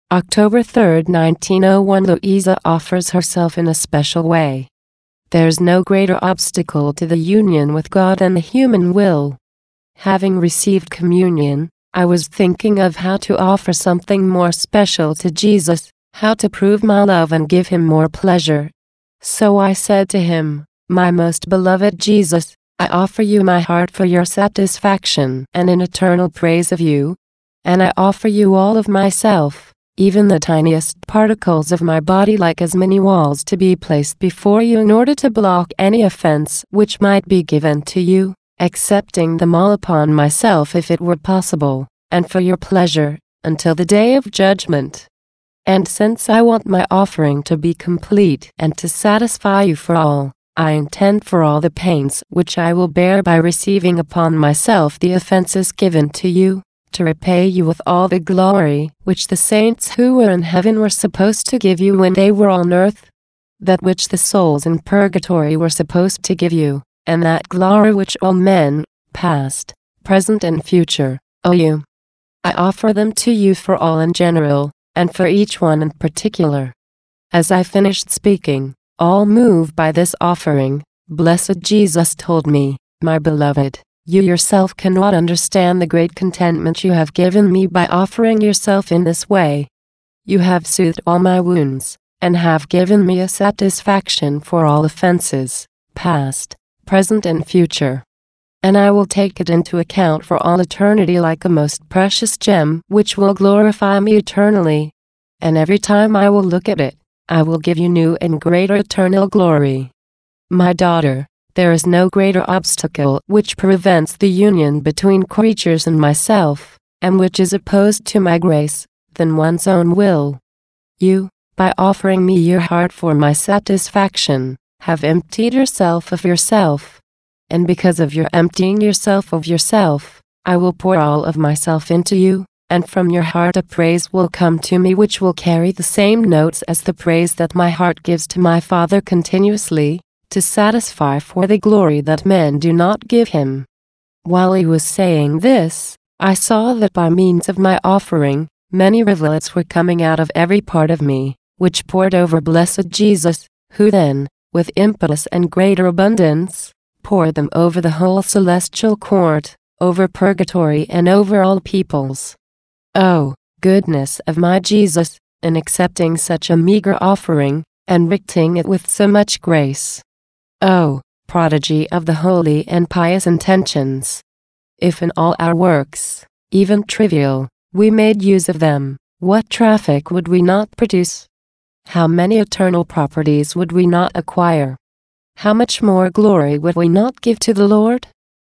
October 3, 1901. Louisa offers herself in a special way. There's no greater obstacle to the union with God than the human will. Having received communion, I was thinking of how to offer something more special to Jesus, how to prove my love and give him more pleasure. So I said to him, "My most beloved Jesus, I offer you my heart for your satisfaction and in eternal praise of you. And I offer you all of myself, even the tiniest particles of my body, like as many walls, to be placed before you in order to block any offense which might be given to you, accepting them all upon myself if it were possible, and for your pleasure, until the day of judgment. And since I want my offering to be complete and to satisfy you for all, I intend for all the pains which I will bear by receiving upon myself the offenses given to you, to repay you with all the glory which the saints who were in heaven were supposed to give you when they were on earth, that which the souls in purgatory were supposed to give you, and that glory which all men, past, present and future, owe you. I offer them to you for all in general, and for each one in particular." As I finished speaking, all moved by this offering, blessed Jesus told me, "My beloved, you yourself cannot understand the great contentment you have given me by offering yourself in this way. You have soothed all my wounds, and have given me a satisfaction for all offenses, past, present and future. And I will take it into account for all eternity like a most precious gem which will glorify me eternally. And every time I will look at it, I will give you new and greater eternal glory. My daughter, there is no greater obstacle which prevents the union between creatures and myself, and which is opposed to my grace, than one's own will. You, by offering me your heart for my satisfaction, have emptied yourself of yourself. And because of your emptying yourself of yourself, I will pour all of myself into you, and from your heart a praise will come to me which will carry the same notes as the praise that my heart gives to my Father continuously, to satisfy for the glory that men do not give him." While he was saying this, I saw that by means of my offering, many rivulets were coming out of every part of me, which poured over blessed Jesus, who then, with impetus and greater abundance, poured them over the whole celestial court, over purgatory and over all peoples. Oh, goodness of my Jesus, in accepting such a meager offering, enriching it with so much grace. Oh, prodigy of the holy and pious intentions! If in all our works, even trivial, we made use of them, what traffic would we not produce? How many eternal properties would we not acquire? How much more glory would we not give to the Lord?